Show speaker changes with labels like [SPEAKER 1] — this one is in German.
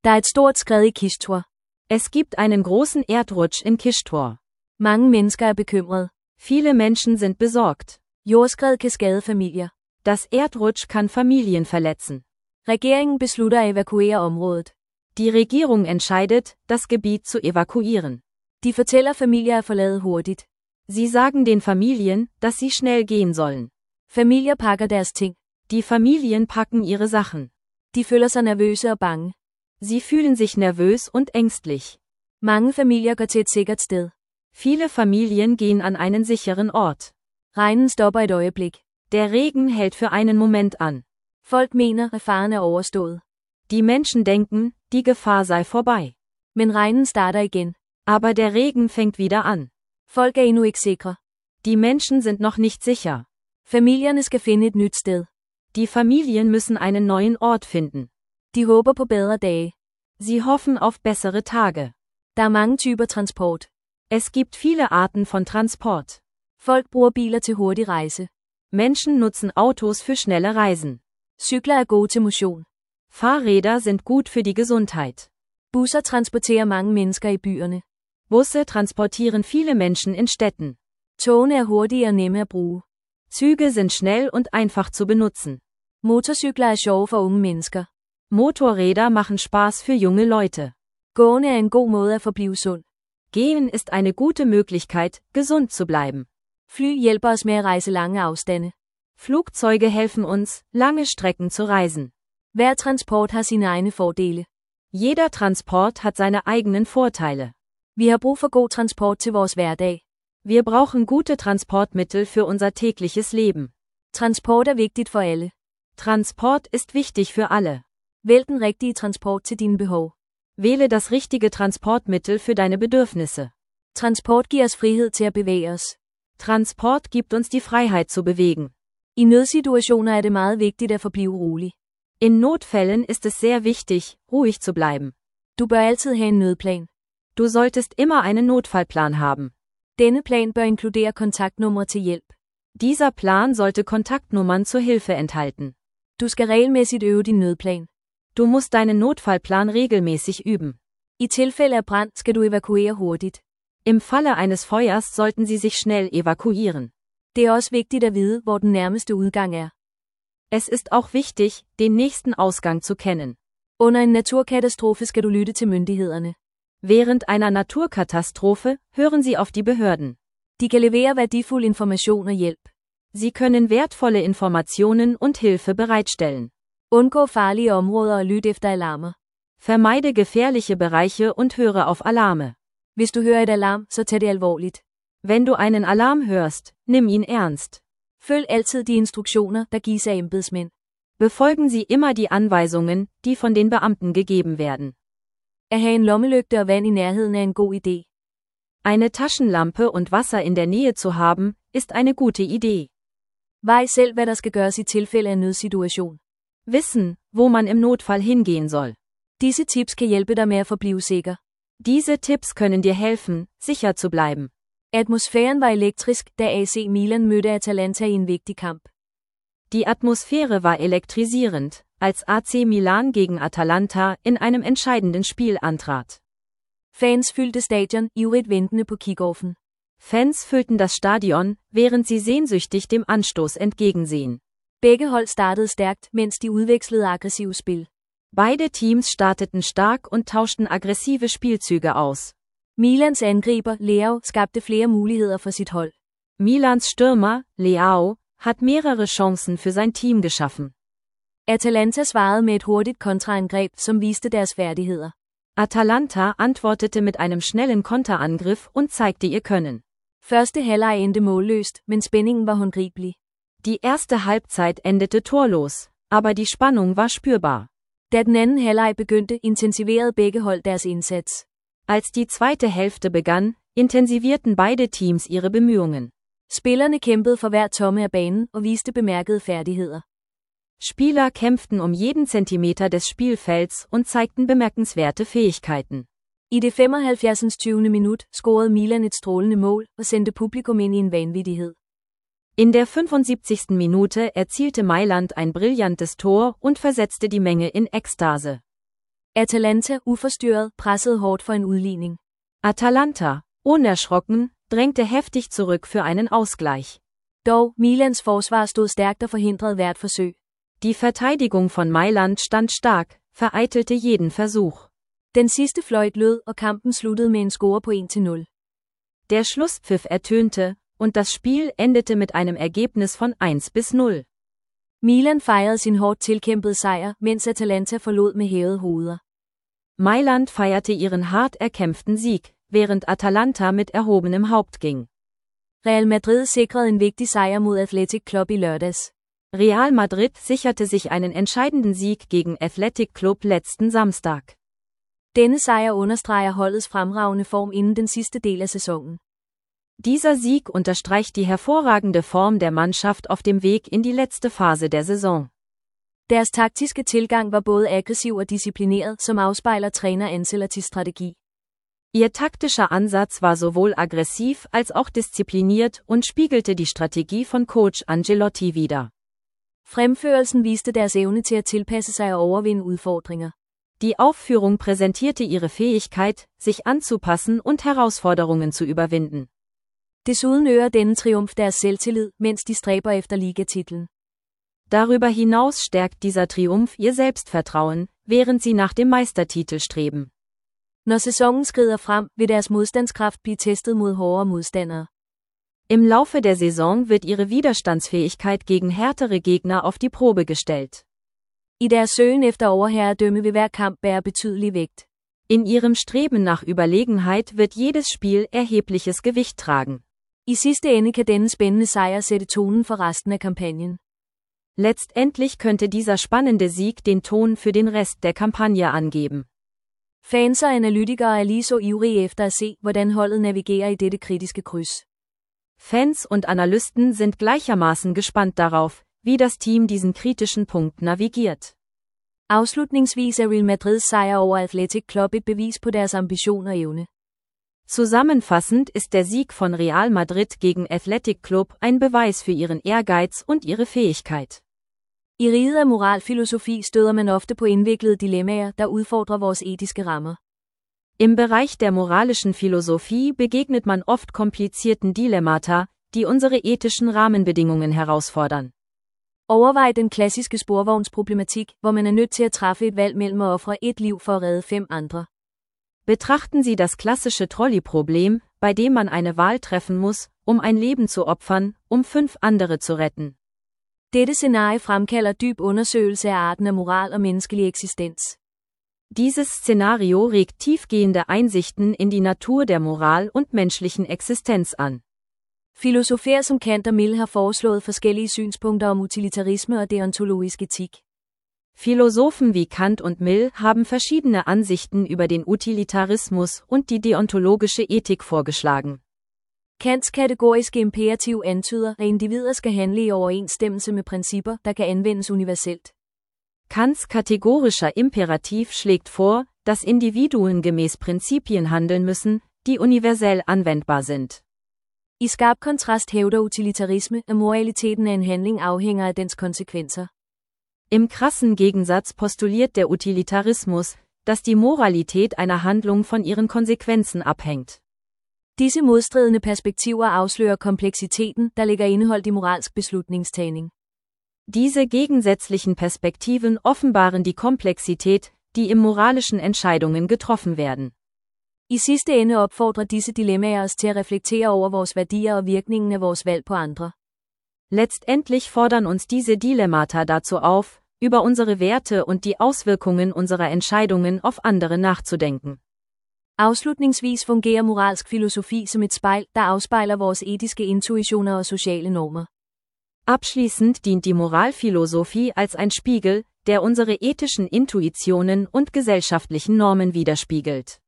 [SPEAKER 1] Der er et stort skred i Kishtor.
[SPEAKER 2] Es gibt einen großen Erdrutsch in Kishtor.
[SPEAKER 1] Mange mennesker er bekymrede.
[SPEAKER 2] Viele Menschen sind besorgt.
[SPEAKER 1] Jordskred kan skade familier.
[SPEAKER 2] Das Erdrutsch kann Familien verletzen.
[SPEAKER 1] Regeringen beslutter at evakuere området.
[SPEAKER 2] Die Regierung entscheidet, das Gebiet zu evakuieren.
[SPEAKER 1] De fortæller familier at forlade hurtigt.
[SPEAKER 2] Sie sagen den Familien, dass sie schnell gehen sollen.
[SPEAKER 1] Familier pakker deres ting.
[SPEAKER 2] Die Familien packen ihre Sachen.
[SPEAKER 1] De føler sig nervøse og bange.
[SPEAKER 2] Sie fühlen sich nervös und ängstlich.
[SPEAKER 1] Mange familier går til et sikkert sted.
[SPEAKER 2] Viele Familien gehen an einen sicheren Ort.
[SPEAKER 1] Regnen stopper et øjeblik.
[SPEAKER 2] Der Regen hält für einen Moment an.
[SPEAKER 1] Folk mener, at faren er overstået.
[SPEAKER 2] Die Menschen denken, die Gefahr sei vorbei.
[SPEAKER 1] Men regnen starter igen.
[SPEAKER 2] Aber der Regen fängt wieder an.
[SPEAKER 1] Folk er endnu ikke sikre.
[SPEAKER 2] Die Menschen sind noch nicht sicher.
[SPEAKER 1] Familierne skal finde et nyt sted.
[SPEAKER 2] Die Familien müssen einen neuen Ort finden.
[SPEAKER 1] De håber på bedre dage.
[SPEAKER 2] Sie hoffen auf bessere Tage.
[SPEAKER 1] Der er mange typer transport.
[SPEAKER 2] Es gibt viele Arten von Transport.
[SPEAKER 1] Folk bruger biler til hurtig rejse.
[SPEAKER 2] Menschen nutzen Autos für schnelle Reisen.
[SPEAKER 1] Cykler er gode til motion.
[SPEAKER 2] Fahrräder sind gut für die Gesundheit.
[SPEAKER 1] Busser transporterer mange mennesker i byerne.
[SPEAKER 2] Busse transportieren viele Menschen in Städten.
[SPEAKER 1] Togene er hurtige og nemme at bruge.
[SPEAKER 2] Züge sind schnell und einfach zu benutzen.
[SPEAKER 1] Motorcykler er sjove for unge mennesker.
[SPEAKER 2] Motorräder machen Spaß für junge Leute.
[SPEAKER 1] Gående er en god måde at forblive sund.
[SPEAKER 2] Gehen ist eine gute Möglichkeit, gesund zu bleiben.
[SPEAKER 1] Fly hjælper os med at rejse lange afstande.
[SPEAKER 2] Flugzeuge helfen uns, lange Strecken zu reisen.
[SPEAKER 1] Hver transport har sine egne fordele.
[SPEAKER 2] Jeder Transport hat seine eigenen Vorteile.
[SPEAKER 1] Vi har brug for god transport til vores hverdag.
[SPEAKER 2] Wir brauchen gute Transportmittel für unser tägliches Leben.
[SPEAKER 1] Transport er vigtigt for alle.
[SPEAKER 2] Transport ist wichtig für alle.
[SPEAKER 1] Vælg den rigtige transport til dine behov.
[SPEAKER 2] Wähle das richtige Transportmittel für deine Bedürfnisse.
[SPEAKER 1] Transport giver os frihed til at bevæge os.
[SPEAKER 2] Transport gibt uns die Freiheit zu bewegen.
[SPEAKER 1] I nødsituationer er det meget vigtigt at forblive rolig.
[SPEAKER 2] In Notfällen ist es sehr wichtig, ruhig zu bleiben.
[SPEAKER 1] Du bør altid have en nødplan.
[SPEAKER 2] Du solltest immer einen Notfallplan haben.
[SPEAKER 1] Denne plan bør inkludere kontaktnumre til hjælp.
[SPEAKER 2] Dieser Plan sollte Kontaktnummern zur Hilfe enthalten.
[SPEAKER 1] Du skal regelmæssigt øve din nødplan.
[SPEAKER 2] Du musst deinen Notfallplan regelmäßig üben.
[SPEAKER 1] I tilfælde af brand skal du evakuere hurtigt.
[SPEAKER 2] Im Falle eines Feuers sollten Sie sich schnell evakuieren.
[SPEAKER 1] Det er også vigtigt at vide, hvor den nærmeste udgang er.
[SPEAKER 2] Es ist auch wichtig, den nächsten Ausgang zu kennen.
[SPEAKER 1] Under en naturkatastrofe skal du lytte til myndighederne.
[SPEAKER 2] Während einer Naturkatastrophe hören Sie auf die Behörden.
[SPEAKER 1] De kan levere værdifuld information og hjælp.
[SPEAKER 2] Sie können wertvolle Informationen und Hilfe bereitstellen.
[SPEAKER 1] Undgå farlige områder og lyt efter alarmer.
[SPEAKER 2] Vermeide gefährliche Bereiche und höre auf Alarme.
[SPEAKER 1] Hvis du hører et alarm, så tag det alvorligt.
[SPEAKER 2] Wenn du einen Alarm hörst, nimm ihn ernst.
[SPEAKER 1] Følg altid de instruktioner, der gives af embedsmænd.
[SPEAKER 2] Befolgen Sie immer die Anweisungen, die von den Beamten gegeben werden.
[SPEAKER 1] At have en lommelygte og vand i nærheden er en god idé.
[SPEAKER 2] Eine Taschenlampe und Wasser in der Nähe zu haben, ist eine gute Idee.
[SPEAKER 1] Vej selv, hvad der skal gøres i tilfælde af nødsituation.
[SPEAKER 2] Wissen, wo man im Notfall hingehen soll.
[SPEAKER 1] Disse tips kan hjælpe dig med at forblive sikker.
[SPEAKER 2] Diese Tipps können dir helfen, sicher zu bleiben.
[SPEAKER 1] Atmosfæren var elektrisk, da AC Milan mødte Atalanta i en vigtig kamp.
[SPEAKER 2] Die Atmosphäre war elektrisierend, als AC Milan gegen Atalanta in einem entscheidenden Spiel antrat.
[SPEAKER 1] Fans fyldte stadion, ivrigt ventende på kickoffen.
[SPEAKER 2] Fans füllten das Stadion, während sie sehnsüchtig dem Anstoß entgegensehen.
[SPEAKER 1] Begge hold startede stærkt, mens de udvekslede aggressive spil.
[SPEAKER 2] Beide Teams starteten stark und tauschten aggressive Spielzüge aus.
[SPEAKER 1] Milans angriber, Leao, skabte flere muligheder for sit hold.
[SPEAKER 2] Milans Stürmer, Leao, hat mehrere Chancen für sein Team geschaffen.
[SPEAKER 1] Atalanta svarede med et hurtigt kontraangreb, som viste deres færdigheder.
[SPEAKER 2] Atalanta antwortete mit einem schnellen Konterangriff und zeigte ihr Können.
[SPEAKER 1] Første halvleg endte målløst, men spændingen var håndgribelig.
[SPEAKER 2] Die erste Halbzeit endete torlos, aber die Spannung war spürbar.
[SPEAKER 1] Da den anden halvleg begyndte, intensiverede begge hold deres indsats.
[SPEAKER 2] Als die zweite Hälfte begann, intensivierten beide Teams ihre Bemühungen.
[SPEAKER 1] Spillerne kæmpede for hver tomme af banen og viste bemærkede færdigheder.
[SPEAKER 2] Spieler kämpften um jeden Zentimeter des Spielfelds und zeigten bemerkenswerte Fähigkeiten.
[SPEAKER 1] I det 75. 20. minut scorede Milan et strålende mål og sendte publikum ind i en vanvittighed.
[SPEAKER 2] In der 75. Minute erzielte Mailand ein brillantes Tor und versetzte die Menge in Ekstase.
[SPEAKER 1] Atalanta, uforstyrret, pressede hårdt for en udligning.
[SPEAKER 2] Atalanta, unerschrocken, drängte heftig zurück für einen Ausgleich.
[SPEAKER 1] Dog, Milans forsvar stod stærkt og forhindrede hvert forsøg.
[SPEAKER 2] Die Verteidigung von Mailand stand stark, vereitelte jeden Versuch.
[SPEAKER 1] Den sidste fløjt lød, og kampen sluttede med en score på 1-0.
[SPEAKER 2] Der Schlusspfiff ertönte, und das Spiel endete mit einem Ergebnis von 1-0.
[SPEAKER 1] Milan fejrede sin hårdt tilkæmpede sejr, mens Atalanta forlod med hævede hoveder.
[SPEAKER 2] Mailand feierte ihren hart erkämpften Sieg, während Atalanta mit erhobenem Haupt ging.
[SPEAKER 1] Real Madrid sikrede en vigtig sejr mod Athletic Club i lørdags.
[SPEAKER 2] Real Madrid sicherte sich einen entscheidenden Sieg gegen Athletic Club letzten Samstag.
[SPEAKER 1] Denne sejr understreger holdets fremragende form inden den sidste del af sæsonen.
[SPEAKER 2] Dieser Sieg unterstreicht die hervorragende Form der Mannschaft auf dem Weg in die letzte Phase der Saison.
[SPEAKER 1] Deres taktiske tilgang var både aggressiv og disciplineret, som afspejler træner Ancelottis strategi.
[SPEAKER 2] Ihr taktischer Ansatz war sowohl aggressiv als auch diszipliniert und spiegelte die Strategie von Coach Ancelotti wider.
[SPEAKER 1] Fremførelsen viste deres evne til at tilpasse sig og overvinde udfordringer.
[SPEAKER 2] Die Aufführung präsentierte ihre Fähigkeit, sich anzupassen und Herausforderungen zu überwinden.
[SPEAKER 1] Desuden øger denne triumf deres selvtillid, mens de stræber efter ligatitlen.
[SPEAKER 2] Darüber hinaus stärkt dieser Triumph ihr Selbstvertrauen, während sie nach dem Meistertitel streben.
[SPEAKER 1] Når sæsonen skrider frem, vil deres modstandskraft blive testet mod hårdere modstandere.
[SPEAKER 2] Im Laufe der Saison wird ihre Widerstandsfähigkeit gegen härtere Gegner auf die Probe gestellt.
[SPEAKER 1] I deres søgen efter overherredømme vil hver kamp bære betydelig vægt.
[SPEAKER 2] In ihrem Streben nach Überlegenheit wird jedes Spiel erhebliches Gewicht tragen.
[SPEAKER 1] I sidste ende kan denne spændende sejr sætte tonen for resten af kampagnen.
[SPEAKER 2] Letztendlich könnte dieser spannende Sieg den Ton für den Rest der Kampagne angeben.
[SPEAKER 1] Fans og analytikere er lige så ivrige efter at se, hvordan holdet navigerer i dette kritiske kryds.
[SPEAKER 2] Fans und Analysten sind gleichermaßen gespannt darauf, wie das Team diesen kritischen Punkt navigiert.
[SPEAKER 1] Afslutningsvis er Real Madrids sejr over Athletic Club et bevis på deres ambition og evne.
[SPEAKER 2] Zusammenfassend ist der Sieg von Real Madrid gegen Athletic Club ein Beweis für ihren Ehrgeiz und ihre Fähigkeit.
[SPEAKER 1] I riget af moralfilosofi støder man ofte på indviklede dilemmaer, der udfordrer vores etiske rammer.
[SPEAKER 2] Im Bereich der moralischen Philosophie begegnet man oft komplizierten Dilemmata, die unsere ethischen Rahmenbedingungen herausfordern.
[SPEAKER 1] Overvej den klassiske sporvognsproblematik, hvor man er nødt til at træffe et valg mellem at ofre et liv for at redde 5 andre.
[SPEAKER 2] Betrachten Sie das klassische Trolley-Problem, bei dem man eine Wahl treffen muss, um ein Leben zu opfern, um 5 andere zu retten.
[SPEAKER 1] Dette scenarie fremkalder dyb undersøgelse af arten af moral og menneskelig eksistens.
[SPEAKER 2] Dieses Szenario regt tiefgehende Einsichten in die Natur der Moral und menschlichen Existenz an.
[SPEAKER 1] Filosofer som Kant og Mill har foreslået forskellige synspunkter om utilitarisme og deontologisk etik.
[SPEAKER 2] Philosophen wie Kant und Mill haben verschiedene Ansichten über den Utilitarismus und die deontologische Ethik vorgeschlagen.
[SPEAKER 1] Kants kategoriske imperativ antyder, at individer skal handle i overensstemmelse med principper, der kan anvendes universelt.
[SPEAKER 2] Kants kategorischer Imperativ schlägt vor, dass Individuen gemäß Prinzipien handeln müssen, die universell anwendbar sind.
[SPEAKER 1] I skarp kontrast hævder utilitarisme, at moraliteten af en handling afhænger af dens konsekvenser.
[SPEAKER 2] Im krassen Gegensatz postuliert der Utilitarismus, dass die Moralität einer Handlung von ihren Konsequenzen abhängt.
[SPEAKER 1] Disse modstridende perspektiver afslører kompleksiteten, der ligger indeholdt i moralsk beslutningstagning.
[SPEAKER 2] Diese gegensätzlichen Perspektiven offenbaren die Komplexität, die im moralischen Entscheidungen getroffen werden.
[SPEAKER 1] I sidste ende opfordrer disse dilemmaer os til at reflektere over vores værdier og virkningen af vores valg på andre.
[SPEAKER 2] Letztendlich fordern uns diese Dilemmata dazu auf, über unsere Werte und die Auswirkungen unserer Entscheidungen auf andere nachzudenken.
[SPEAKER 1] Afslutningsvis fungerer moralsk filosofi som et spejl, der afspejler vores etiske intuitioner og sociale normer.
[SPEAKER 2] Abschließend dient die Moralphilosophie als ein Spiegel, der unsere ethischen Intuitionen und gesellschaftlichen Normen widerspiegelt.